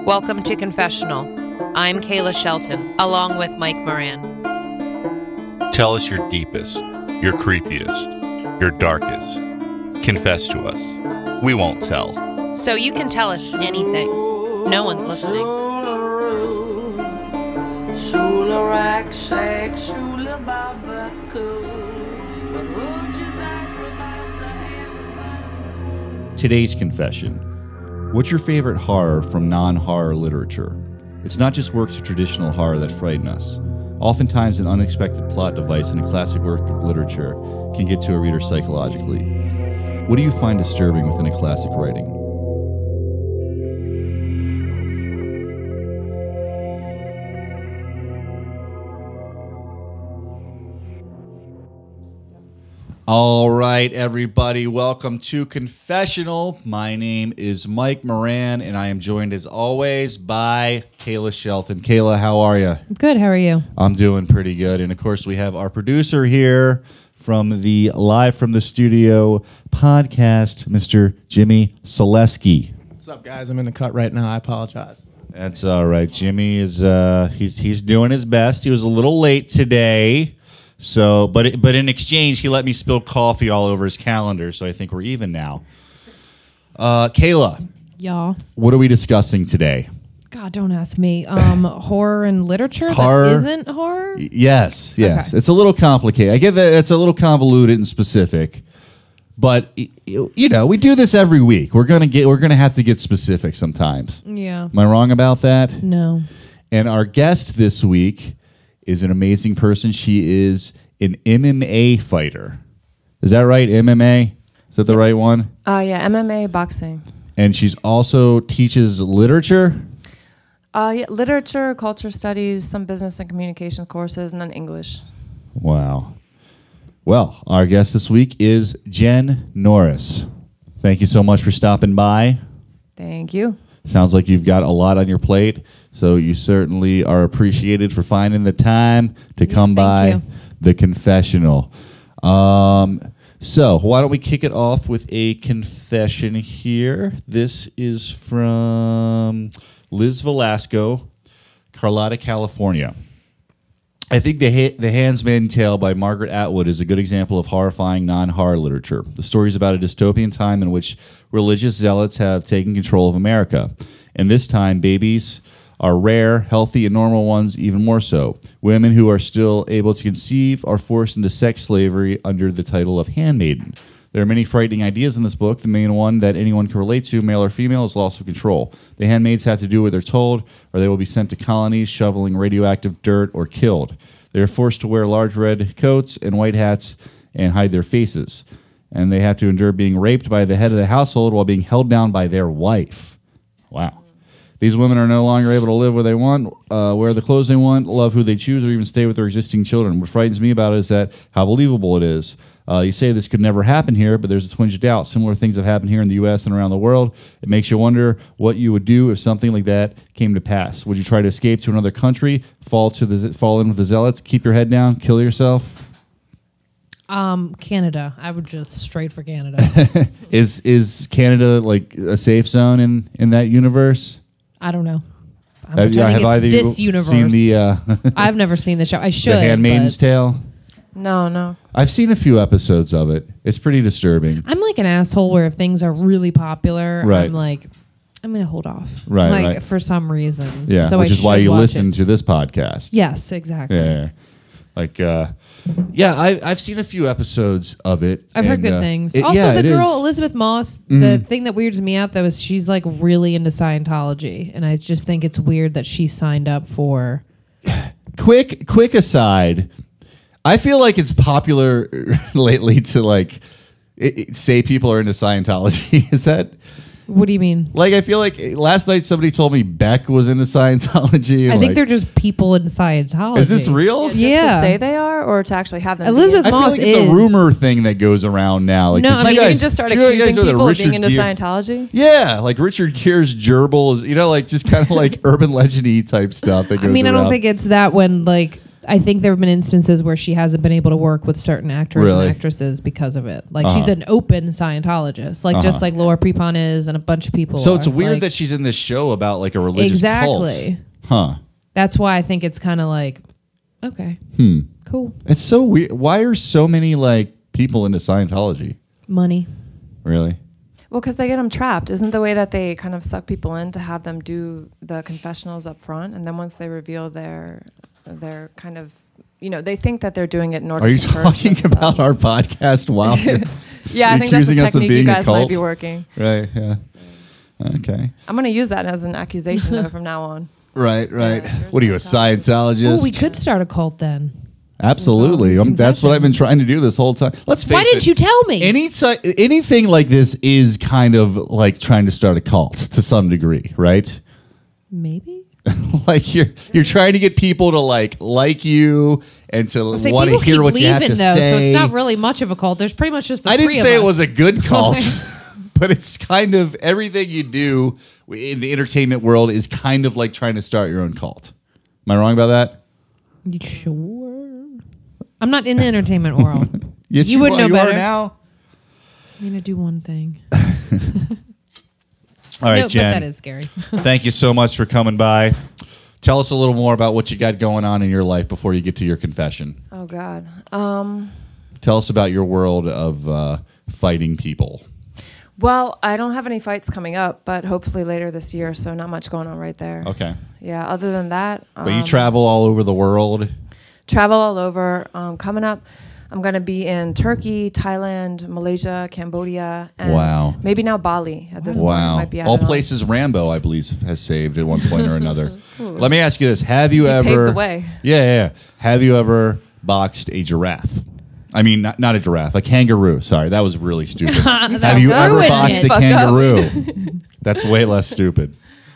Welcome to Confessional. I'm Kayla Shelton, along with Mike Moran. Tell us your deepest, your creepiest, your darkest. Confess to us. We won't tell. So you can tell us anything. No one's listening. Today's confession. What's your favorite horror from non-horror literature? It's not just works of traditional horror that frighten us. Oftentimes, an unexpected plot device in a classic work of literature can get to a reader psychologically. What do you find disturbing within a classic writing? All right, everybody, welcome to Confessional. My name is Mike Moran, and I am joined, as always, by Kayla Shelton. Kayla, how are you? Good, how are you? I'm doing pretty good. And, of course, we have our producer here from the Live from the Studio podcast, Mr. Jimmy Selesky. What's up, guys? I'm in the cut right now. I apologize. That's all right. Jimmy is he's doing his best. He was a little late today. So, but in exchange, he let me spill coffee all over his calendar, so I think we're even now. Kayla, Y'all. what are we discussing today? God, don't ask me. Horror and literature Horror. that isn't horror? Yes. Okay. It's a little complicated. I get that it's a little convoluted and specific, but you know, we do this every week. We're gonna have to get specific sometimes. Yeah. Am I wrong about that? No. And our guest this week is an amazing person. She is an MMA fighter. Is that right? MMA? Is that the right one? Yeah, MMA, boxing. And she's also teaches literature? Yeah, literature, culture studies, some business and communication courses, and then English. Wow. Well, our guest this week is Jen Norris. Thank you so much for stopping by. Thank you. Sounds like you've got a lot on your plate, so you certainly are appreciated for finding the time to come by you. the confessional. So why don't we kick it off with a confession here? This is from Liz Velasco, Carlotta, California. I think The Handmaid's Tale by Margaret Atwood is a good example of horrifying non-horror literature. The story is about a dystopian time in which religious zealots have taken control of America. And this time, babies are rare, healthy, and normal ones even more so. Women who are still able to conceive are forced into sex slavery under the title of handmaiden. There are many frightening ideas in this book. The main one that anyone can relate to, male or female, is loss of control. The handmaids have to do what they're told, or they will be sent to colonies shoveling radioactive dirt or killed. They are forced to wear large red coats and white hats and hide their faces. And they have to endure being raped by the head of the household while being held down by their wife. Wow. These women are no longer able to live where they want, wear the clothes they want, love who they choose, or even stay with their existing children. What frightens me about it is that how believable it is. You say this could never happen here, but there's a twinge of doubt. Similar things have happened here in the U.S. and around the world. It makes you wonder what you would do if something like that came to pass. Would you try to escape to another country, fall in with the zealots, keep your head down, kill yourself? Canada. I would just straight for Canada. Is Canada like a safe zone in that universe? I don't know. I'm Have pretending either it's you this universe. seen the I've never seen the show. I should. The Handmaid's Tale? No. I've seen a few episodes of it. It's pretty disturbing. I'm like an asshole where if things are really popular, Right. I'm like, I'm going to hold off. Right, Like, right. for some reason. Yeah, So which I is why should you watch listen it. to this podcast. Yes, exactly. Yeah. Like, I've seen a few episodes of it. I've heard and, good things. it- Also, yeah, the it girl, is. Elizabeth Moss, the thing that weirds me out, though, is she's like really into Scientology. And I just think it's weird that she signed up for. Quick aside, I feel like it's popular lately to like say people are into Scientology. Is that... What do you mean? Like, I feel like last night somebody told me Beck was into Scientology. I think like, they're just people in Scientology. Is this real? Just to say they are, or to actually have them. Elizabeth I feel Moss like it's is. a rumor thing that goes around now. Like, No, did I mean, you guys, can just start do you guys accusing know that people of being Richard into Gere- Scientology. Yeah, like Richard Gere's gerbil is, like just kind of like urban legend-y type stuff that goes I mean, I don't around. think it's that when like I think there have been instances where she hasn't been able to work with certain actors Really? and actresses because of it. Like she's an open Scientologist, like just like Laura Prepon is, and a bunch of people. So it's are. weird Like, that she's in this show about like a religious exactly. cult. Huh. That's why I think it's kind of like, okay, cool, It's so weird. Why are so many like people into Scientology? money. Really? Well, because they get them trapped. Isn't the way that they kind of suck people in to have them do the confessionals up front, and then once they reveal their kind of, they think that they're doing it in order. Are you to purge talking about themselves. our podcast while you're Yeah, I think that's the accusing us of technique you being a guys might cult? be working. Right? Yeah. Okay. I'm going to use that as an accusation though, from now on. Right. Yeah, What are you, a Scientologist? Oh, we could start a cult then. Absolutely. With all these That's what I've been trying to do this whole time. Let's face Why didn't you tell me? Anything like this is kind of like trying to start a cult to some degree, right? Maybe. Like you're trying to get people to like you and to Say, want to people hear keep what you have to leaving, though, say. so it's not really much of a cult. There's pretty much just the I three didn't of say it us. was a good cult, but it's kind of everything you do in the entertainment world is kind of like trying to start your own cult. Am I wrong about that? You sure? I'm not in the entertainment world. Yes, You would know you better. are now. I'm gonna do one thing. All right, No, Jen. but that is scary. Thank you so much for coming by. Tell us a little more about what you got going on in your life before you get to your confession. Oh God. Tell us about your world of fighting people. Well, I don't have any fights coming up, but hopefully later this year. So not much going on right there. Okay. Yeah. Other than that, But you travel all over the world. travel all over. Coming up, I'm going to be in Turkey, Thailand, Malaysia, Cambodia, and Wow. maybe now Bali at this point. Wow. Might be All added on. places Rambo, I believe, has saved at one point or another. Let me ask you this. Have you He ever... paved the way. Yeah. Have you ever boxed a giraffe? I mean, not a giraffe, a kangaroo. Sorry, that was really stupid. Have you ever ruined boxed it. a Fuck up. kangaroo? That's way less stupid.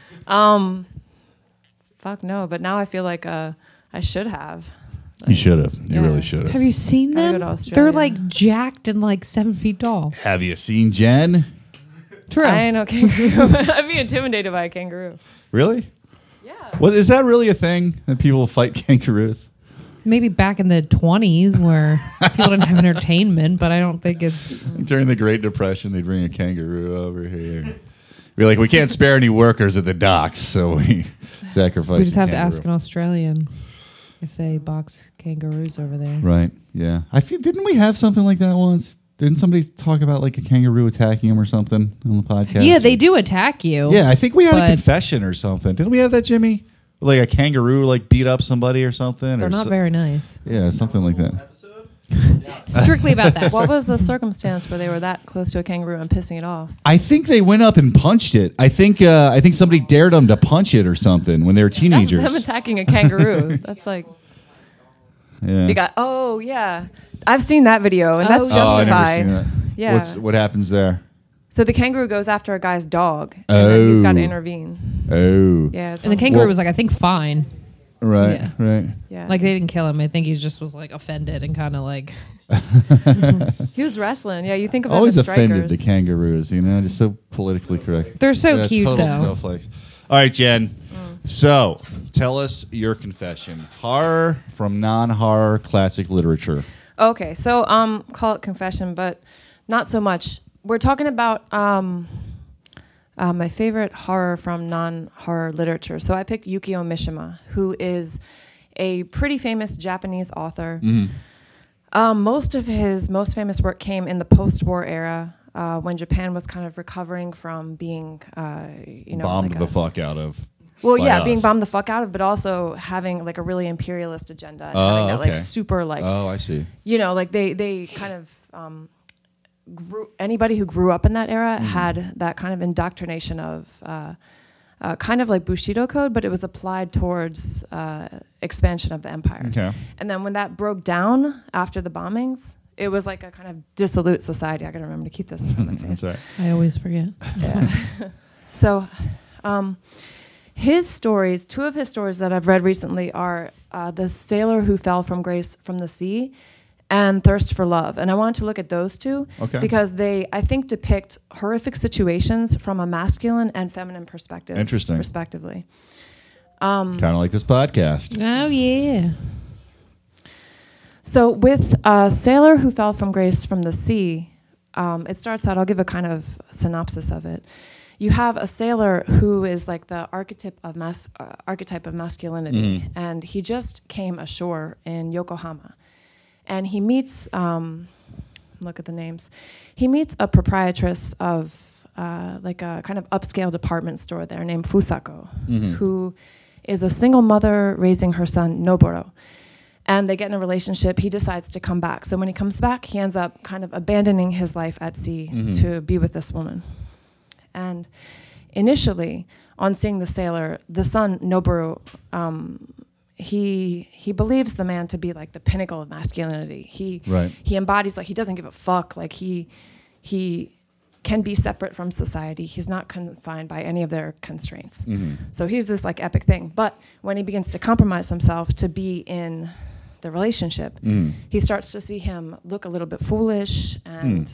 Fuck no, but now I feel like I should have. You should have. You Yeah. really should Have have. you seen Gotta them? go to Australia. They're like jacked and like 7 feet tall. Have you seen Jen? True. I ain't no kangaroo. I'd be intimidated by a kangaroo. Really? Yeah. Well, is that really a thing that people fight kangaroos? Maybe back in the 20s where people didn't have entertainment, but I don't think it's. During the Great Depression, they'd bring a kangaroo over here. Be like, we can't spare any workers at the docks, so we sacrifice. We just the have to kangaroo. ask an Australian if they box kangaroos over there. Right. Yeah. I feel. Didn't we have something like that once? Didn't somebody talk about like a kangaroo attacking him or something on the podcast? Yeah, they do attack you. Yeah, I think we had a But- confession or something. Didn't we have that, Jimmy? Like a kangaroo like beat up somebody or something? They're or not very nice. Yeah, something like that. Strictly about that. What was the circumstance where they were that close to a kangaroo and pissing it off? I think they went up and punched it. I think somebody dared them to punch it or something when they were That's teenagers. them attacking a kangaroo. That's like Yeah. you got. Oh yeah, I've seen that video and that's Oh, Oh, I justified. never seen that. Yeah. What happens there? So the kangaroo goes after a guy's dog, and then he's got to Oh. intervene. Oh. Yeah, it's And the on- kangaroo Well- was like, I think fine. Right. Yeah. Right. Yeah, Like they didn't kill him. I think he just was like offended and kind of like. he was wrestling. Yeah, you think of Always them as offended the strikers. kangaroos, just so politically correct. They're so Yeah, cute total though. snowflakes. All right, Jen. So, tell us your confession. Horror from non-horror classic literature. Okay, so call it confession, but not so much. We're talking about my favorite horror from non-horror literature. So I picked Yukio Mishima, who is a pretty famous Japanese author. Most of his most famous work came in the post-war era, when Japan was kind of recovering from being, Bombed like the fuck out of. well, by yeah, being us. bombed the fuck out of, but also having like a really imperialist agenda, and having that okay. like super like Oh, I see. like they kind of anybody who grew up in that era had that kind of indoctrination of kind of like Bushido code, but it was applied towards expansion of the empire. Okay. And then when that broke down after the bombings, it was like a kind of dissolute society. I gotta remember to keep this in front of my face. That's right. I always forget. Yeah. So, his stories, two of his stories that I've read recently are The Sailor Who Fell from Grace from the Sea and Thirst for Love. And I wanted to look at those two Okay. because they, I think, depict horrific situations from a masculine and feminine perspective. Interesting. Respectively. Kind of like this podcast. Oh yeah. So with a sailor who fell from grace from the sea, it starts out, I'll give a kind of synopsis of it. You have a sailor who is like the archetype of masculinity, and he just came ashore in Yokohama. And he meets, look at the names, he meets a proprietress of like a kind of upscale department store there named Fusako, who is a single mother raising her son, Noboro. And they get in a relationship. He decides to come back. So when he comes back, he ends up kind of abandoning his life at sea to be with this woman. And initially, on seeing the sailor, the son, Noboru, he believes the man to be like the pinnacle of masculinity. He embodies, like, he doesn't give a fuck. Like, he can be separate from society. He's not confined by any of their constraints. So he's this like epic thing. But when he begins to compromise himself to be in the relationship, he starts to see him look a little bit foolish and,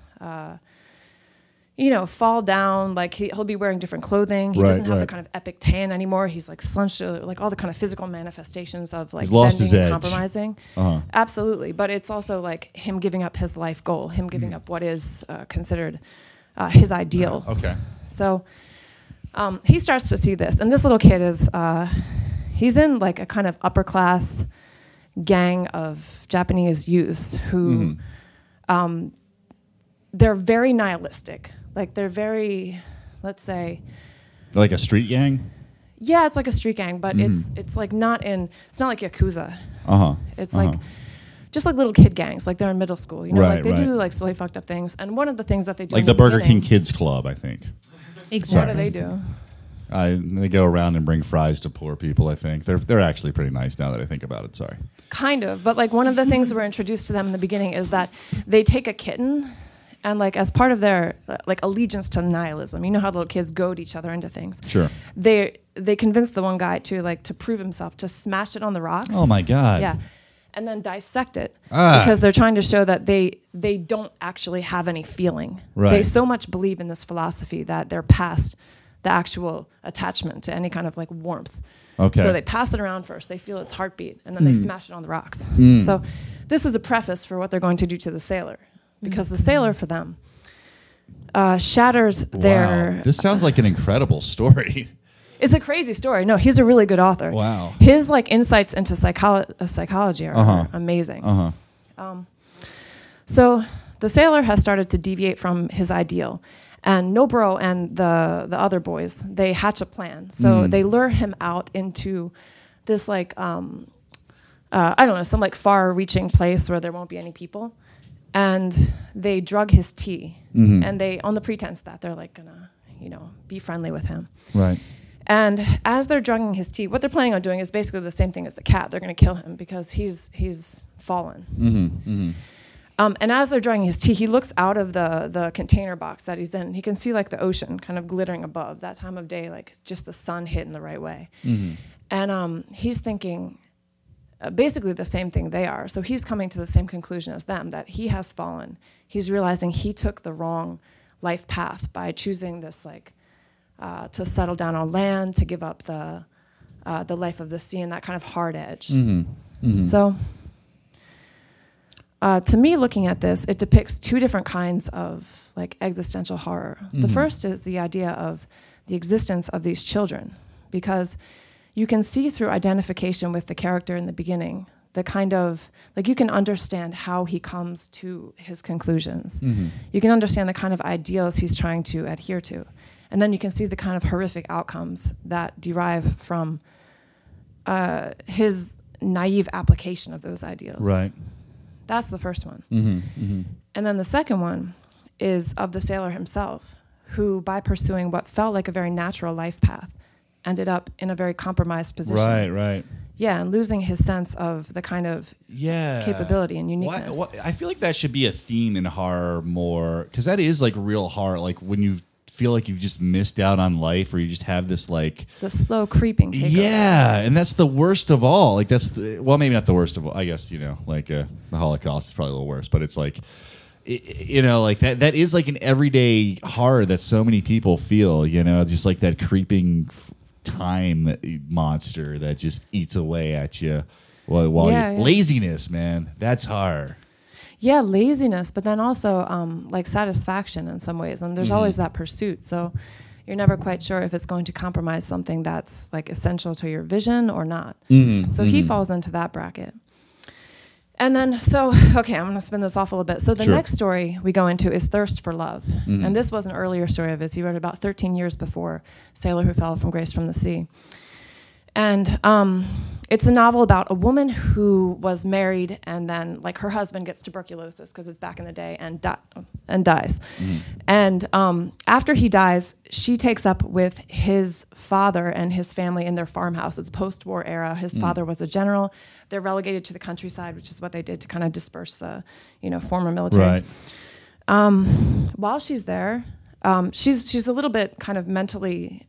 fall down. Like he'll be wearing different clothing. He doesn't have the kind of epic tan anymore. He's like slunched to like all the kind of physical manifestations of like bending and compromising. Absolutely. But it's also like him giving up his life goal, him giving up what is considered his ideal. So he starts to see this. And this little kid is, he's in like a kind of upper class gang of Japanese youths who they're very nihilistic. Like they're very, let's say, like a street gang. Yeah, it's like a street gang, but it's like it's not like Yakuza. It's like just like little kid gangs, like they're in middle school. Like they do like silly fucked up things. And one of the things that they do, like the Burger King Kids Club, I think. Exactly. What do they do? They go around and bring fries to poor people. I think they're actually pretty nice now that I think about it. Sorry. Kind of, but like one of the things that were introduced to them in the beginning is that they take a kitten. And like as part of their like allegiance to nihilism, you know how little kids goad each other into things. Sure. They convince the one guy to prove himself, to smash it on the rocks. Oh my God. Yeah. And then dissect it because they're trying to show that they don't actually have any feeling. Right. They so much believe in this philosophy that they're past the actual attachment to any kind of like warmth. Okay. So they pass it around first. They feel its heartbeat, and then they smash it on the rocks. So this is a preface for what they're going to do to the sailor. Because the sailor, for them, shatters their... Wow. This sounds like an incredible story. It's a crazy story. No, he's a really good author. Wow. His like insights into psychology are amazing. So the sailor has started to deviate from his ideal. And Noboro and the other boys, they hatch a plan. So they lure him out into this like, I don't know, some like far-reaching place where there won't be any people. And they drug his tea, and they, on the pretense that they're like gonna, be friendly with him. Right. And as they're drugging his tea, what they're planning on doing is basically the same thing as the cat. They're gonna kill him because he's fallen. And as they're drugging his tea, he looks out of the container box that he's in. He can see like the ocean kind of glittering above that time of day, like just the sun hitting the right way. And he's thinking. Basically the same thing they are. So he's coming to the same conclusion as them, that he has fallen. He's realizing he took the wrong life path by choosing this, like, to settle down on land, to give up the life of the sea and that kind of hard edge. So to me, looking at this, it depicts two different kinds of, like, existential horror. The first is the idea of the existence of these children, because you can see through identification with the character in the beginning, the kind of, like you can understand how he comes to his conclusions. You can understand the kind of ideals he's trying to adhere to. And then you can see the kind of horrific outcomes that derive from his naive application of those ideals. Right. That's the first one. And then the second one is of the sailor himself, who by pursuing what felt like a very natural life path, ended up in a very compromised position. Right. Yeah, and losing his sense of the kind of capability and uniqueness. I feel like that should be a theme in horror more, because that is like real horror. Like when you feel like you've just missed out on life, or you just have this like the slow creeping takeover. Yeah, and that's the worst of all. Like that's maybe not the worst of all. I guess like the Holocaust is probably a little worse, but it's like. Like that is like an everyday horror that so many people feel. Just like that creeping time monster that just eats away at you While Yeah, you, yeah. laziness, man, that's hard. Yeah, laziness, but then also like satisfaction in some ways. And there's always that pursuit. So you're never quite sure if it's going to compromise something that's like essential to your vision or not. So he falls into that bracket. And then, okay, I'm going to spin this off a little bit. So the Sure. next story we go into is Thirst for Love. And this was an earlier story of his. He wrote about 13 years before Sailor Who Fell from Grace from the Sea. And it's a novel about a woman who was married and then like her husband gets tuberculosis because it's back in the day and dies. And after he dies, she takes up with his father and his family in their farmhouse. It's post-war era. His father was a general. They're relegated to the countryside, which is what they did to kind of disperse the, former military. Right. While she's there, she's a little bit kind of mentally,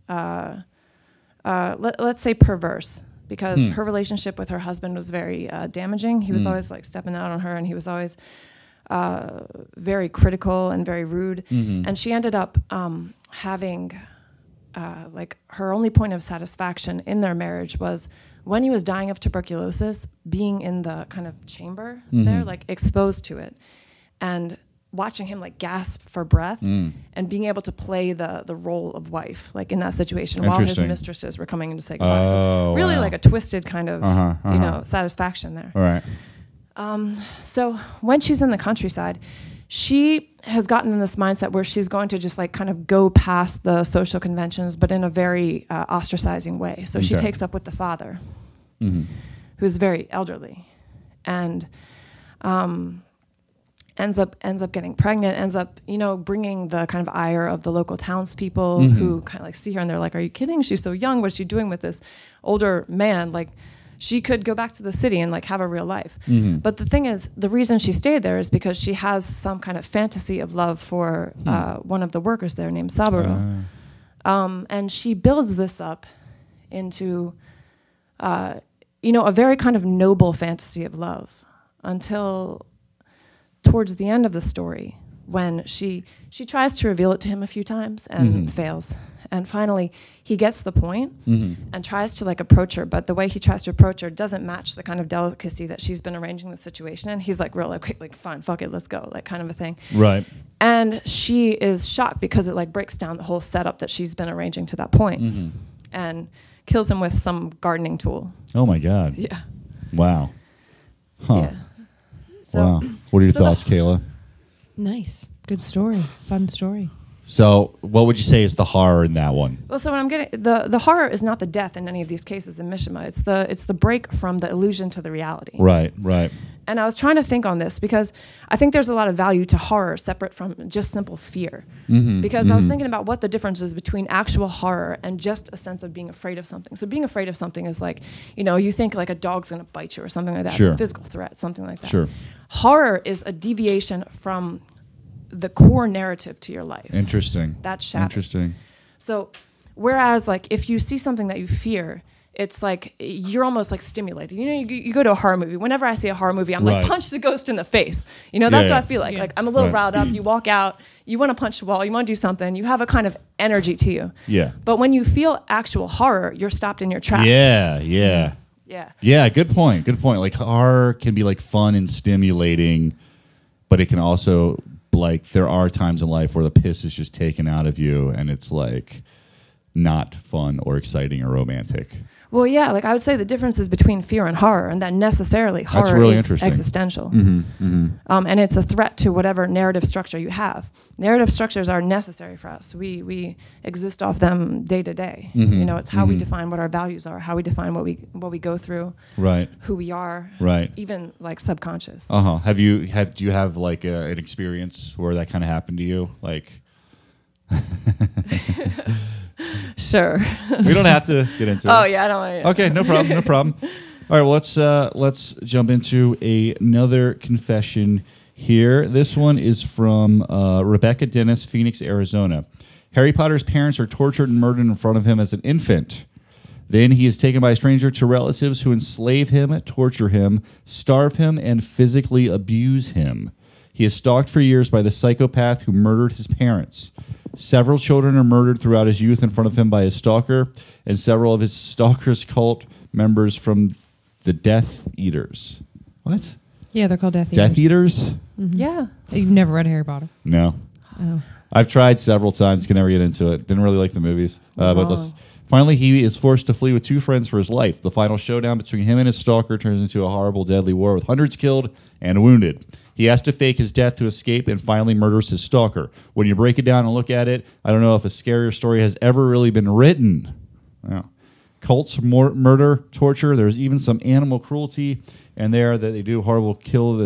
let's say perverse, because her relationship with her husband was very damaging. He was always like stepping out on her, and he was always very critical and very rude. And she ended up having like her only point of satisfaction in their marriage was when he was dying of tuberculosis, being in the kind of chamber there, like exposed to it, and watching him like gasp for breath and being able to play the role of wife, like in that situation while his Interesting. mistresses were coming in to say goodbye. Oh, So really wow. like a twisted kind of, satisfaction there. All right. So when she's in the countryside, she has gotten in this mindset where she's going to just like kind of go past the social conventions, but in a very ostracizing way. So she Okay. takes up with the father, who's very elderly, and ends up getting pregnant, ends up, bringing the kind of ire of the local townspeople who kind of like see her and they're like, are you kidding? She's so young. What's she doing with this older man? Like, she could go back to the city and like have a real life. But the thing is, the reason she stayed there is because she has some kind of fantasy of love for one of the workers there named Saburo. And she builds this up into, a very kind of noble fantasy of love until towards the end of the story, when she tries to reveal it to him a few times and fails. And finally, he gets the point and tries to like approach her, but the way he tries to approach her doesn't match the kind of delicacy that she's been arranging the situation in. He's like, real, like fine, fuck it, let's go, like kind of a thing. Right. And she is shocked because it like breaks down the whole setup that she's been arranging to that point and kills him with some gardening tool. Oh my God. Yeah. Wow. Huh. Yeah. So, Wow. What are your so the- thoughts, Kayla? Nice. Good story. Fun story. So, what would you say is the horror in that one? Well, so what I'm getting, the horror is not the death in any of these cases in Mishima. It's the break from the illusion to the reality. Right. Right. And I was trying to think on this because I think there's a lot of value to horror separate from just simple fear. Because I was thinking about what the difference is between actual horror and just a sense of being afraid of something. So being afraid of something is like, you think like a dog's going to bite you or something like that. Sure. It's a physical threat, something like that. Sure. Horror is a deviation from the core narrative to your life. Interesting. That's shattered. Interesting. So whereas like if you see something that you fear, it's like you're almost like stimulated. You go to a horror movie. Whenever I see a horror movie, I'm Right. like, punch the ghost in the face. That's yeah. what I feel like. Yeah. Like I'm a little Right. riled up. You walk out, you want to punch the wall, you want to do something. You have a kind of energy to you. Yeah. But when you feel actual horror, you're stopped in your tracks. Yeah. Yeah. Yeah. Yeah. Good point. Good point. Like horror can be like fun and stimulating, but it can also like there are times in life where the piss is just taken out of you, and it's like not fun or exciting or romantic. Well, yeah, like I would say the difference is between fear and horror, and that necessarily horror really is interesting. existential. And it's a threat to whatever narrative structure you have. Narrative structures are necessary for us. We exist off them day to day. It's how we define what our values are, how we define what we go through, Right. who we are, Right. even like subconscious. Uh huh. Do you have like an experience where that kind of happened to you? Like, Sure. we don't have to get into Oh it. yeah, I don't. Okay, no problem, no problem. All right, well, let's jump into another confession here. This one is from Rebecca Dennis, Phoenix, Arizona. Harry Potter's parents are tortured and murdered in front of him as an infant. Then he is taken by a stranger to relatives who enslave him, torture him, starve him, and physically abuse him. He is stalked for years by the psychopath who murdered his parents. Several children are murdered throughout his youth in front of him by his stalker, and several of his stalker's cult members from The Death Eaters. What? Yeah, they're called Death Eaters. Death Eaters? Yeah. You've never read Harry Potter? No. Oh. I've tried several times. Can never get into it. Didn't really like the movies. Finally, he is forced to flee with 2 friends for his life. The final showdown between him and his stalker turns into a horrible, deadly war with hundreds killed and wounded. He has to fake his death to escape and finally murders his stalker. When you break it down and look at it, I don't know if a scarier story has ever really been written. Wow. Cults, murder, torture. There's even some animal cruelty, and that they do horrible kill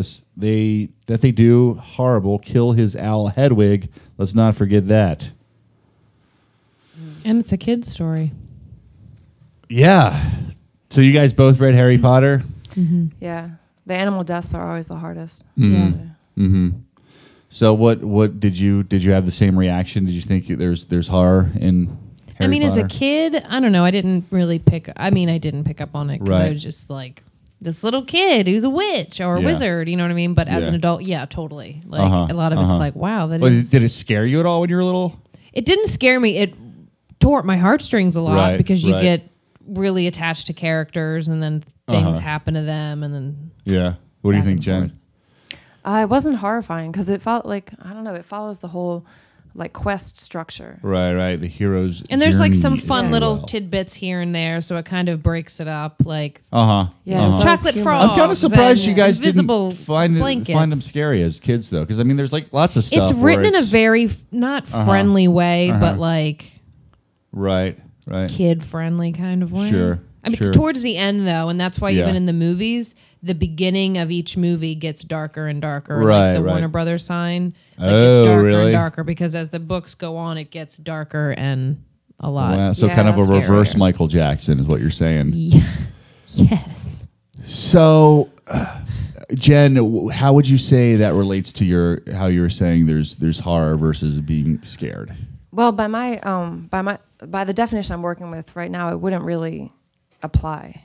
his owl Hedwig. Let's not forget that. And it's a kid's story. Yeah. So you guys both read Harry Potter? Yeah. The animal deaths are always the hardest. Yeah. Mm-hmm. So what did you have the same reaction? Did you think there's horror in Harry Potter? As a kid, I don't know. I didn't pick up on it because I Right. was just like this little kid who's a witch or a wizard. You know what I mean? But as Yeah. an adult, yeah, totally. Like a lot of it's like, wow, that Well, is. did it scare you at all when you were little? It didn't scare me. It tore at my heartstrings a lot Right, because you right. get really attached to characters and then things happen to them and then. Yeah. What do you Back think, and Jen? forth. It wasn't horrifying because it felt like, I don't know, it follows the whole like quest structure. Right. The hero's And there's like some journey, fun if you little will. tidbits here and there, so it kind of breaks it up. Like Yeah, Uh-huh. chocolate humor. frogs. I'm kind of surprised and you guys invisible didn't find blankets. them scary as kids, though, because I mean, there's like lots of stuff. It's where written in a it's- very not friendly way, but like right. kid friendly kind of way. Sure, I mean, sure. towards the end though, and that's why Yeah. even in the movies, the beginning of each movie gets darker and darker. Right, like the right. Warner Brothers sign, Oh, gets darker really? and darker because as the books go on, it gets darker and a lot. Wow, so Yeah, kind of a that's reverse scarier. Michael Jackson is what you're saying. Yeah. Yes. So, Jen, how would you say that relates to how you were saying there's horror versus being scared? Well, by the definition I'm working with right now, it wouldn't really apply.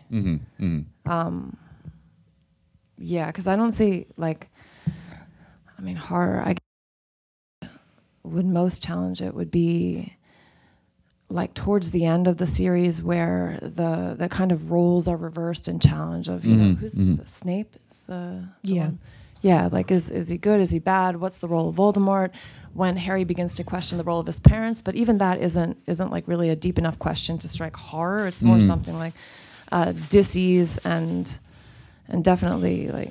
Yeah, because I don't see horror. I would most challenge it would be like towards the end of the series where the kind of roles are reversed and challenged of who's the Snape is the Yeah. one? Yeah, like is he good, is he bad, what's the role of Voldemort when Harry begins to question the role of his parents, but even that isn't like really a deep enough question to strike horror. It's more something like dis-ease and definitely like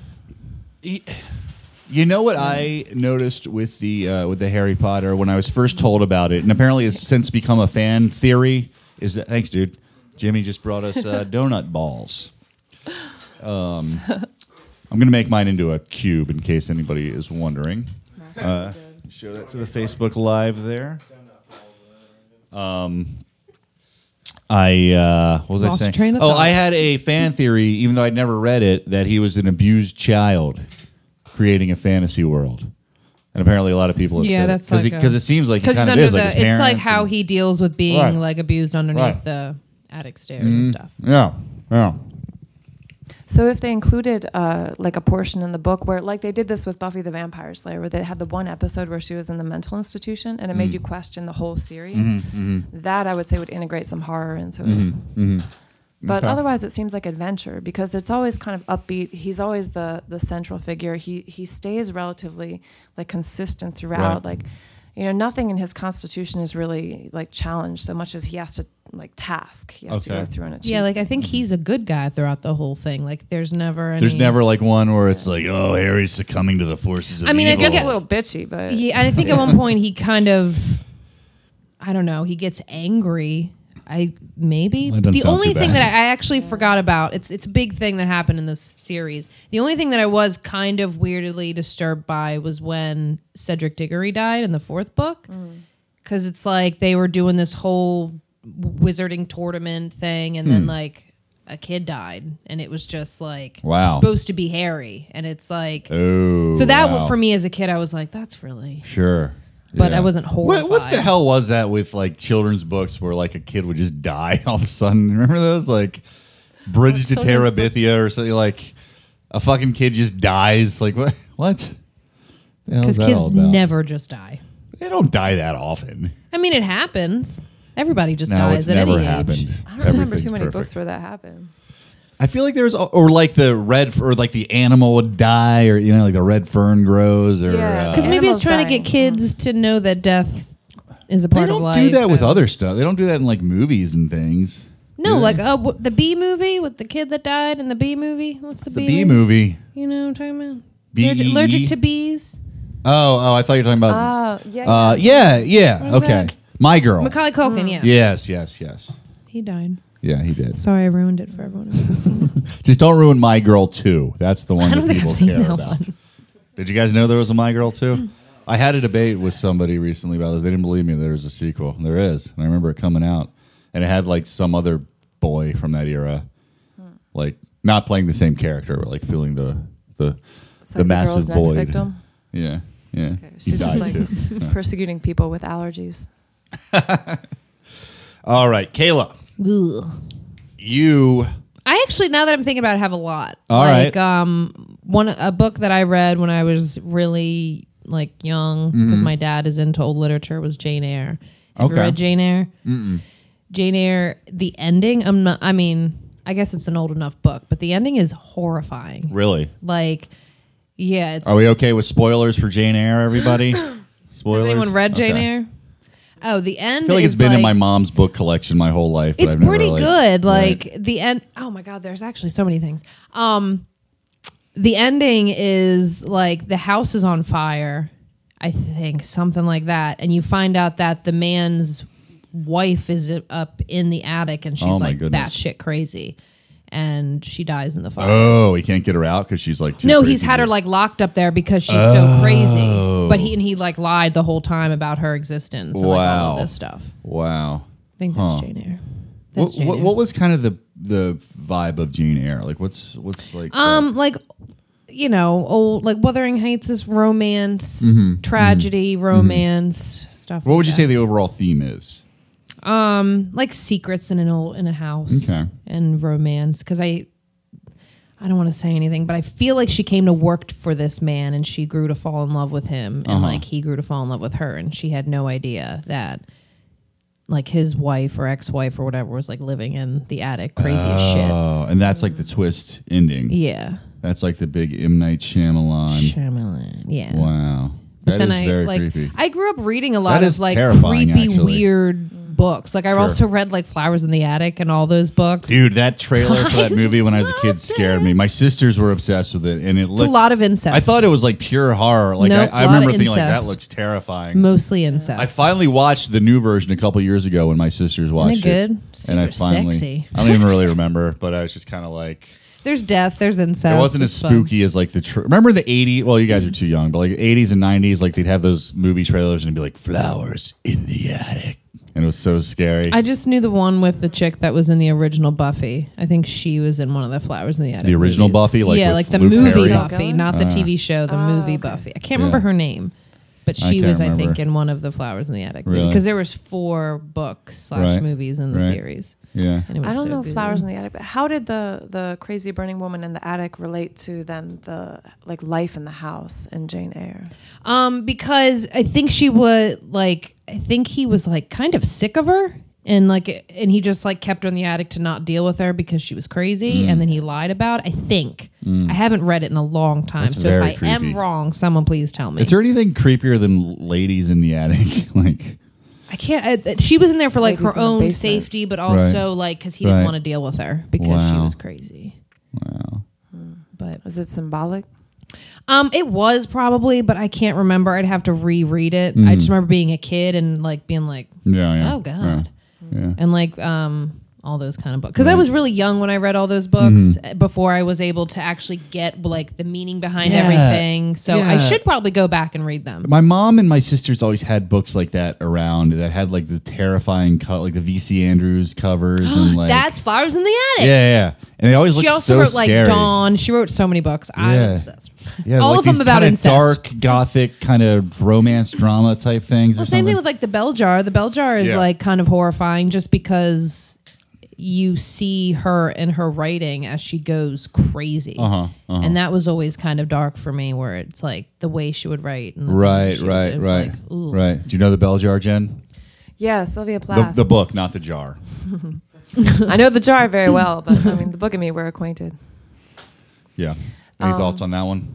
You know what I noticed with the Harry Potter when I was first told about it, and apparently it's since become a fan theory. Is that thanks, dude? Jimmy just brought us donut balls. I'm gonna make mine into a cube in case anybody is wondering. Show that to the Facebook Live there. What was Lost I saying? train of Oh, thought. I had a fan theory, even though I'd never read it, that he was an abused child creating a fantasy world. And apparently a lot of people have Yeah, said that's like because it seems like he because kind of is like his it's like parents how and- he deals with being Right. like abused underneath Right. the attic stairs and stuff. Yeah. So if they included like a portion in the book where like they did this with Buffy the Vampire Slayer where they had the one episode where she was in the mental institution and it made you question the whole series, that I would say would integrate some horror into it. But Okay. otherwise it seems like adventure because it's always kind of upbeat. He's always the central figure. He stays relatively like consistent throughout. Right. Like, nothing in his constitution is really like challenged so much as he has to like task. He has to Okay. go through and achieve. Yeah, like I think he's a good guy throughout the whole thing. Like there's never any. There's never like one where it's like, oh, Harry's succumbing to the forces of I mean, I evil. It think gets a little bitchy, but Yeah, and I think at one point he kind of, I don't know, he gets angry. Maybe That doesn't the sound only too thing bad. that I actually forgot about it's a big thing that happened in this series. The only thing that I was kind of weirdly disturbed by was when Cedric Diggory died in the 4th book, because it's like they were doing this whole wizarding tournament thing, and then like a kid died, and it was just like Wow. supposed to be Harry, and it's like Oh, so that wow. for me as a kid, I was like, that's really. Sure. But Yeah. I wasn't horrified. What the hell was that with like children's books where like a kid would just die all of a sudden? Remember those like Bridge to children's Terabithia or something like a fucking kid just dies? Like what? What? The hell is Because that kids all about? never just die. They don't die that often. I mean, it happens. Everybody just No, dies it's at never any happened. age. I don't remember Everything's too many perfect. books where that happened. I feel like there's, or like the red, or like the animal would die, or like the red fern grows, or Yeah. Because maybe it's Animals trying to dying. get kids to know that death is a they part of don't life. do that with and- other stuff. They don't do that in like movies and things. No, Do like they? the Bee movie with the kid that died in the Bee movie. What's the, the bee movie. You know what I'm talking about? B-E-E? Allergic to bees. Oh, I thought you were talking about. Yeah. Yeah. What is Okay. that? My Girl. Macaulay Culkin, yeah. Yes. He died. Yeah, he did. Sorry, I ruined it for everyone who hasn't seen it. Just don't ruin My Girl 2. That's the one I that don't think people I've seen care that about. one. Did you guys know there was a My Girl 2? I had a debate with somebody recently about this. They didn't believe me there was a sequel. There is. And I remember it coming out. And it had like some other boy from that era. Like not playing the same character, but like filling the So the massive girl's next void. victim. Yeah. Yeah. Okay, He she's just died like too. persecuting people with allergies. All right, Kayla. Ugh. You I actually, now that I'm thinking about it, have a lot. All like, right. a book that I read when I was really like young, because my dad is into old literature, was Jane Eyre. Have you Okay. read Jane Eyre? Jane Eyre, the ending, I guess it's an old enough book, but the ending is horrifying. really. Like, yeah, it's. Are we okay with spoilers for Jane Eyre, everybody? Spoilers. Has anyone read Jane Okay. Eyre? Oh, the end. I feel like it's is been in my mom's book collection my whole life. But It's I've never pretty really- good. Like Right. the end. Oh my god, there's actually so many things. The ending is like the house is on fire. I think something like that, and you find out that the man's wife is up in the attic, and she's Oh, my like goodness. batshit crazy, and she dies in the fire. Oh, he can't get her out because she's like too No, crazy he's had to- her like locked up there because she's so crazy. Oh. But he like lied the whole time about her existence and like all Wow. of this stuff. Wow. I think that's Huh. Jane Eyre. That's Jane Eyre. What was kind of the vibe of Jane Eyre? Like what's like Like old like Wuthering Heights is romance, Mm-hmm. tragedy, romance stuff. what would you like say the overall theme is? that. Like secrets in a house, Okay. and romance. Because I don't want to say anything, but I feel like she came to work for this man, and she grew to fall in love with him, and like he grew to fall in love with her, and she had no idea that like his wife or ex-wife or whatever was like living in the attic, crazy as shit. Oh, and that's like the twist ending. Yeah, That's like the big M. Night Shyamalan. Shyamalan. Yeah. Wow. But That then is very creepy. I grew up reading a lot That of is like terrifying, creepy, actually. weird books. Like I also read like Flowers in the Attic and all those books. Dude, that trailer for that movie when I was a kid scared me. My sisters were obsessed with it, and it it's a lot of incest. I thought it was like pure horror. Like Nope, I lot of remember thinking like that incest. looks terrifying. mostly incest. I finally watched the new version a couple years ago when my sisters watched good? it, and I Super finally sexy. I don't even really remember, but I was just kind of like There's death. There's incest. it wasn't as it's fun. spooky as like the remember the 80s. Well, you guys are too young, but like 80s and 90s, like they'd have those movie trailers and it'd be like flowers in the attic, and it was so scary. I just knew the one with the chick that was in the original Buffy. I think she was in one of the Flowers in the Attic. The original movies. Buffy, like yeah, with like the Luke movie Perry? Buffy, not the TV show. The movie okay. Buffy. I can't remember Yeah. her name, but I she can't was, I think, remember. in one of the Flowers in the Attic Really? because there was 4 books / Right. movies in the Right. series. yeah. And it was I don't so know good. Flowers in the Attic, but how did the crazy burning woman in the attic relate to then the like life in the house in Jane Eyre? Because I think she was like, I think he was like kind of sick of her, and he just like kept her in the attic to not deal with her because she was crazy, and then he lied about it. I think I haven't read it in a long time, That's so if very I am creepy. wrong, someone please tell me. Is there anything creepier than ladies in the attic? Like, I can't. She was in there for like Ladies her in the own basement. safety, but also like because he didn't Right. want to deal with her because she Wow. was crazy. wow. But Is it symbolic? it was probably, but I can't remember. I'd have to reread it. I just remember being a kid and like being like, Yeah. oh god. Yeah. And like all those kind of books, because I was really young when I read all those books before I was able to actually get like the meaning behind Yeah. everything. So I Yeah. should probably go back and read them. My mom and my sisters always had books like that around that had like the terrifying like the V.C. Andrews covers and like That's Flowers in the Attic. yeah, and they always She looked also so wrote like scary. Dawn. She wrote so many books. I was Yeah. obsessed. Yeah, all like of them these about kinda incest. dark, gothic kind of romance drama type things. Well, or same thing something. with like the Bell Jar. The Bell Jar is Yeah. like kind of horrifying just because you see her in her writing as she goes crazy. And that was always kind of dark for me, where it's like the way she would write. And the things Right, she would- right, it was right, like, ooh. right. Do you know the Bell Jar, Jen? Yeah, Sylvia Plath. The book, not the jar. I know the jar very well, but I mean, the book and me were acquainted. Yeah. Any thoughts on that one?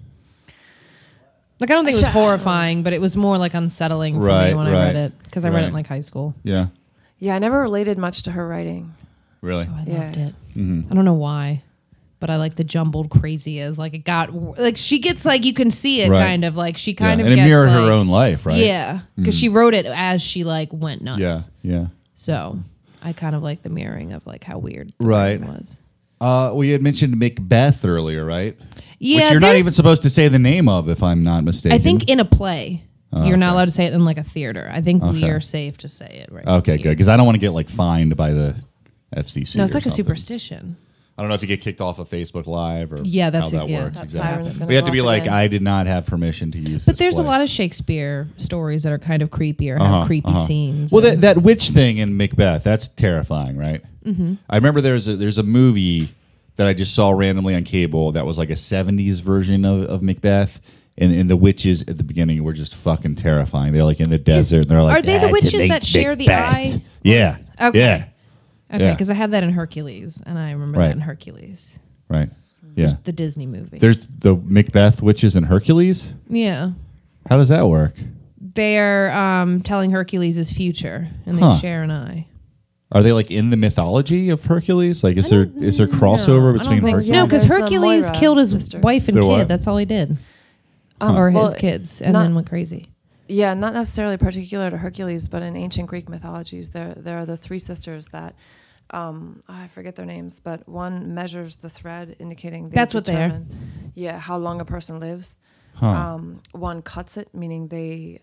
Like, I don't think it was horrifying, but it was more like unsettling for me Right, when I right, read it because I read it in right. like high school. Yeah. Yeah, I never related much to her writing. Really? Oh, I Yeah. loved it. Mm-hmm. I don't know why, but I like the jumbled crazy is like it got like she gets like you can see it Right. kind of like she kind of and it gets mirrored like, her own life, right? Yeah, because she wrote it as she like went nuts. Yeah. Yeah. So I kind of like the mirroring of like how weird the Right. writing was. We had mentioned Macbeth earlier, right? Yeah, Which you're not there's- even supposed to say the name of, if I'm not mistaken. I think in a play. You're not okay. allowed to say it in like a theater. I think we Okay. are safe to say it right Okay, here. good. Because I don't want to get like fined by the FCC. No, it's or like a something. superstition. I don't know if you get kicked off of Facebook Live or Yeah, that's how it, that yeah. works. That exactly. siren's gonna We have go to be off like, again. I did not have permission to use. But this there's a play. lot of Shakespeare stories that are kind of creepy or have creepy scenes. Well, and- that witch thing in Macbeth, that's terrifying, right? Mm-hmm. I remember there's a movie that I just saw randomly on cable that was like a 70s version of Macbeth. And the witches at the beginning were just fucking terrifying. They're like in the desert. And they're like, are they the "Ah, witches tonight, that share the Macbeth." eye? Yeah. Okay. Yeah. Okay, Yeah. because I had that in Hercules, and I remember Right. that in Hercules, Right. Yeah. the Disney movie. There's the Macbeth witches in Hercules. Yeah, How does that work? they're telling Hercules his future, and they Huh. share an eye. Are they like in the mythology of Hercules? Like, is there crossover I between don't think Hercules? so. No, because There's the Hercules Moira killed his sisters. wife and The kid. what? That's all he did, or Well, his kids, and not- then went crazy. Yeah, not necessarily particular to Hercules, but in ancient Greek mythologies, there are the three sisters that I forget their names, but one measures the thread, indicating they That's what they are. determine, yeah, how long a person lives. Huh. One cuts it, meaning they,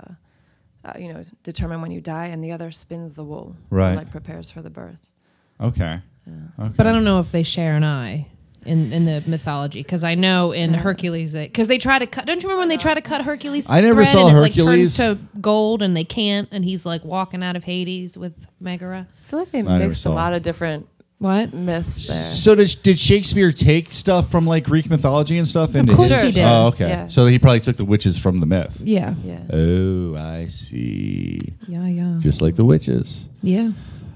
determine when you die, and the other spins the wool, Right. and, like prepares for the birth. Okay. Okay. But I don't know if they share an eye in the mythology, because I know in Hercules, because they try to cut. Don't you remember when they try to cut Hercules? I never thread saw and it, Hercules. Like, turns to gold, and they can't, and he's like walking out of Hades with Megara. I feel like they never mixed a saw lot of different What? myths there. So did Shakespeare take stuff from like Greek mythology and stuff? Into course his? he did. Oh, okay. Yeah. So he probably took the witches from the myth. Yeah. Yeah. Oh, I see. Yeah. Just like the witches. Yeah.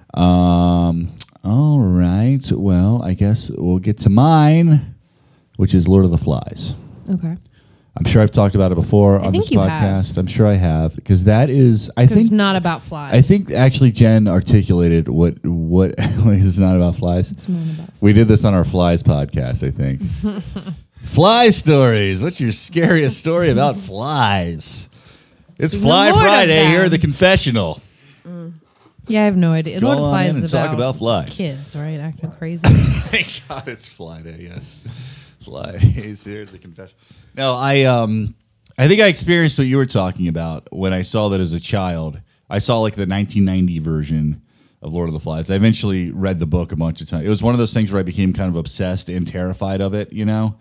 All right. Well, I guess we'll get to mine, which is Lord of the Flies. Okay. I'm sure I've talked about it before on think this you podcast. have. I'm sure I have, because that is, I Because it's think, not about flies. I think actually Jen articulated what it's not about flies. it's not about. We did this on our Flies podcast, I think. Fly stories. What's your scariest story about flies? It's The Fly Lord of Friday here at them. the confessional. Yeah, I have no idea. Lord of Go the on Flies in and is talk about flies. kids, right? Acting crazy. Thank God it's Fly Day, yes. Fly is here at the confession. No, I think I experienced what you were talking about when I saw that as a child. I saw like the 1990 version of Lord of the Flies. I eventually read the book a bunch of times. It was one of those things where I became kind of obsessed and terrified of it, you know?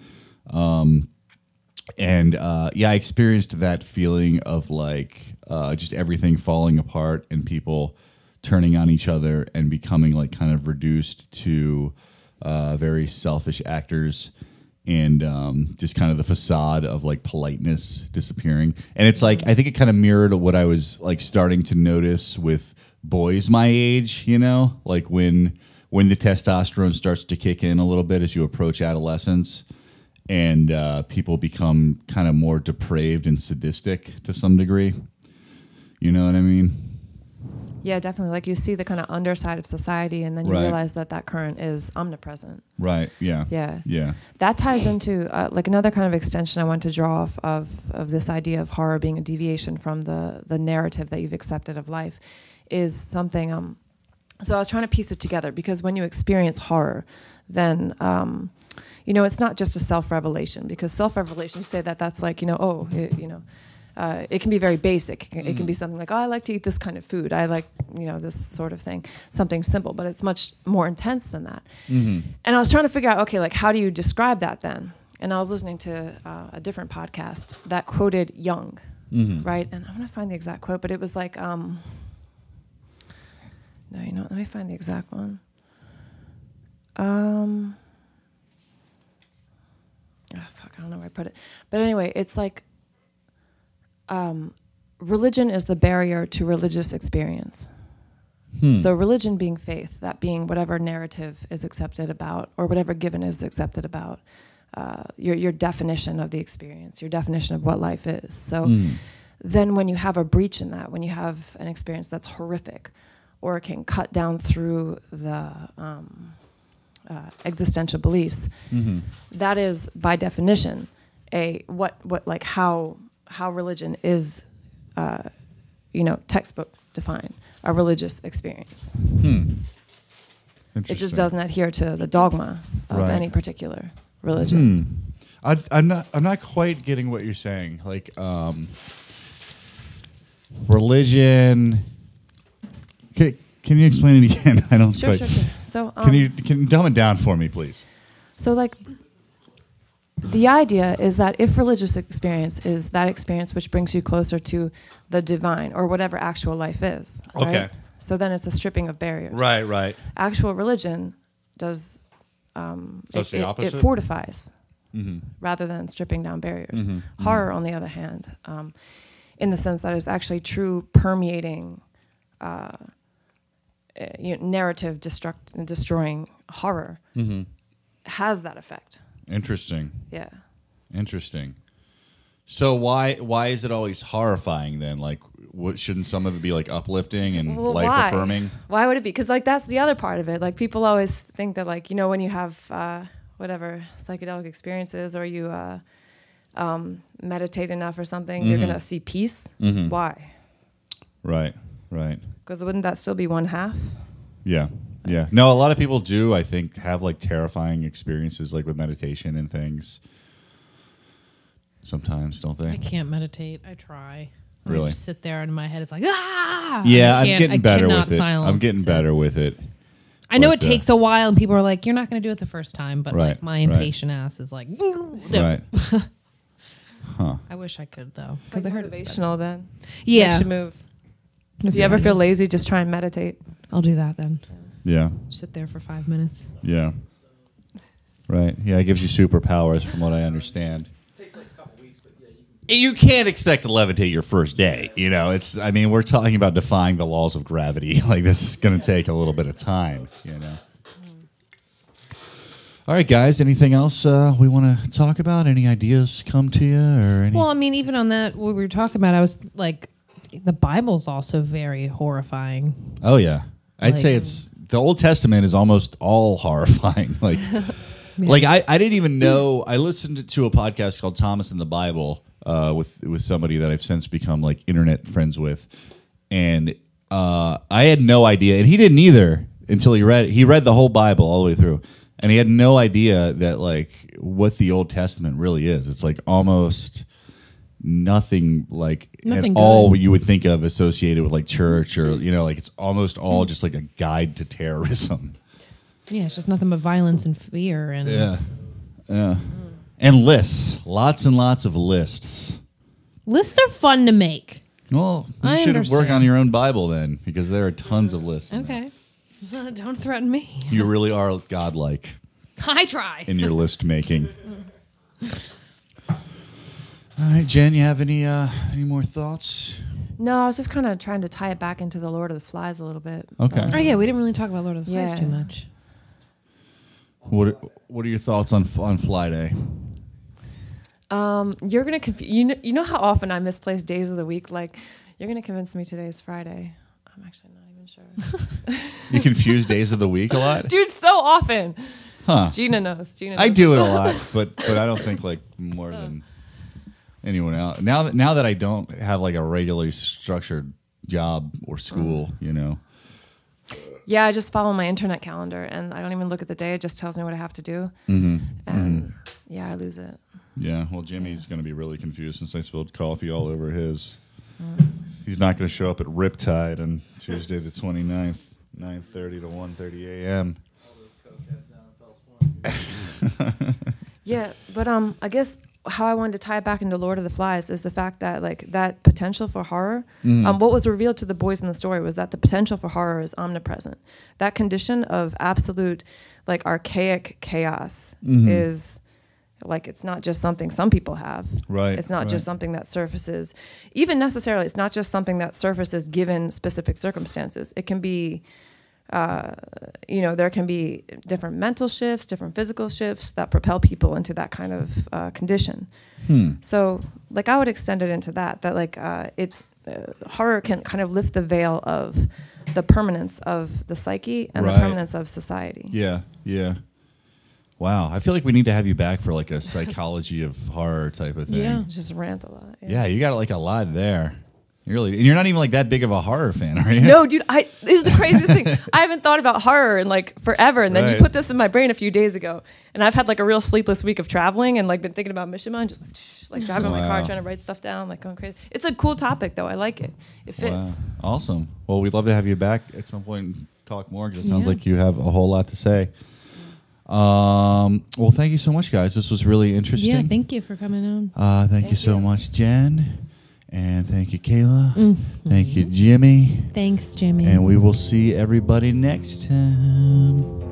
I experienced that feeling of like just everything falling apart and people turning on each other and becoming like kind of reduced to very selfish actors, and just kind of the facade of like politeness disappearing. And it's like, I think it kind of mirrored what I was like starting to notice with boys my age, you know, like when the testosterone starts to kick in a little bit as you approach adolescence, and people become kind of more depraved and sadistic to some degree. You know what I mean? Yeah, definitely. Like you see the kind of underside of society, and then you Right. realize that current is omnipresent. Right. Yeah. Yeah. Yeah. That ties into like another kind of extension I want to draw off of this idea of horror being a deviation from the narrative that you've accepted of life is something. So I was trying to piece it together, because when you experience horror, then it's not just a self-revelation, because self-revelation, you say that's like it can be very basic. It can be something like, oh, I like to eat this kind of food. I like, this sort of thing. Something simple, but it's much more intense than that. Mm-hmm. And I was trying to figure out, okay, like, how do you describe that then? And I was listening to a different podcast that quoted Jung, right? And I'm going to find the exact quote, but it was like, let me find the exact one. I don't know where I put it. But anyway, it's like, religion is the barrier to religious experience, So religion being faith, that being whatever narrative is accepted about, or whatever given is accepted about, your definition of the experience, your definition of what life is. So then when you have a breach in that, when you have an experience that's horrific, or it can cut down through the existential beliefs, that is by definition how religion is, textbook defined, a religious experience. It just doesn't adhere to the dogma of any particular religion. I'm not quite getting what you're saying. Like, religion. Can you explain it again? I don't Sure. quite. So Can you dumb it down for me, please? So like, the idea is that if religious experience is that experience which brings you closer to the divine or whatever actual life is, right? Okay. So then it's a stripping of barriers. Right. Actual religion does it's the opposite? it fortifies rather than stripping down barriers. Horror, on the other hand, in the sense that it's actually true permeating narrative destroying horror, has that effect. Interesting. Yeah. Interesting. So why is it always horrifying then? Like, shouldn't some of it be like uplifting and life affirming? Why would it be? Because like that's the other part of it. Like people always think that like when you have whatever psychedelic experiences or you meditate enough or something, you're gonna see peace. Why? Right. Because wouldn't that still be one half? Yeah. No, a lot of people do, I think, have like terrifying experiences like with meditation and things. Sometimes, don't I they? can't meditate. I try. Really? I just sit there and in my head it's like, ah! Yeah, I'm I getting better cannot with it. silence I'm getting better with it. I know But, it takes a while, and people are like, "You're not going to do it the first time," but Right, like my right. impatient ass is like, no. Right. I wish I could though, Because because I heard it's better. motivational then. Yeah, Makes you move. If you ever feel lazy, just try and meditate. I'll do that then. Yeah. Sit there for 5 minutes. Yeah. Right. Yeah, it gives you superpowers from what I understand. It takes like a couple weeks, but yeah, you can. You can't expect to levitate your first day. We're talking about defying the laws of gravity. Like, this is going to take a little bit of time, All right, guys, anything else we want to talk about? Any ideas come to you or any? Well, I mean, even on that, what we were talking about, I was like, the Bible's also very horrifying. Oh, yeah. I'd say Like- it's the Old Testament is almost all horrifying. Like, like I didn't even know. I listened to a podcast called Thomas and the Bible with somebody that I've since become like internet friends with, and I had no idea, and he didn't either until he read it. He read the whole Bible all the way through, and he had no idea that like what the Old Testament really is. It's like almost nothing like Nothing at all good. what you would think of associated with like church or like it's almost all just like a guide to terrorism. Yeah, it's just nothing but violence and fear and Yeah. And lists, lots and lots of lists. lists are fun to make. Well, you I should work understand. on your own Bible then, because there are tons of lists. in there. Okay, don't threaten me. You really are godlike I try. in your list making. All right, Jen, you have any more thoughts? No, I was just kind of trying to tie it back into the Lord of the Flies a little bit. Okay. Oh yeah, we didn't really talk about Lord of the Flies Yeah. too much. What are your thoughts on Fly Day? You're gonna you know how often I misplace days of the week. Like, you're gonna convince me today is Friday. I'm actually not even sure. You confuse days of the week a lot? Dude, so often. Huh. Gina knows. I do it a lot, but I don't think like more than anyone else. Now that I don't have like a regularly structured job or school, Yeah, I just follow my internet calendar, and I don't even look at the day. It just tells me what I have to do. And yeah, I lose it. Yeah, well, Jimmy's going to be really confused since I spilled coffee all over his. He's not going to show up at Riptide on Tuesday the 29th, 9:30 to 1:30 a.m. Yeah, but I guess how I wanted to tie it back into Lord of the Flies is the fact that like that potential for horror. What was revealed to the boys in the story was that the potential for horror is omnipresent. That condition of absolute, like archaic chaos is Like, it's not just something some people have. Right, It's not right. just something that surfaces, even necessarily, it's not just something that surfaces given specific circumstances. It can be, there can be different mental shifts, different physical shifts that propel people into that kind of condition. So, like, I would extend it into that like, horror can kind of lift the veil of the permanence of the psyche and Right. the permanence of society. Yeah, yeah. Wow, I feel like we need to have you back for like a psychology of horror type of thing. Yeah. Just rant a lot. Yeah, you got like a lot there. And you're not even like that big of a horror fan, are you? No, dude, this is the craziest thing. I haven't thought about horror in like forever. And then Right. you put this in my brain a few days ago. And I've had like a real sleepless week of traveling and like been thinking about Mishima and just like driving in my car Wow. trying to write stuff down, like going crazy. It's a cool topic though. I like it. It fits. Wow. Awesome. Well, we'd love to have you back at some point and talk more because it sounds Yeah. like you have a whole lot to say. Well, thank you so much, guys. This was really interesting. Yeah, thank you for coming on. Thank you so much, Jen. And thank you, Kayla. Mm-hmm. Thank you, Jimmy. Thanks, Jimmy. And we will see everybody next time.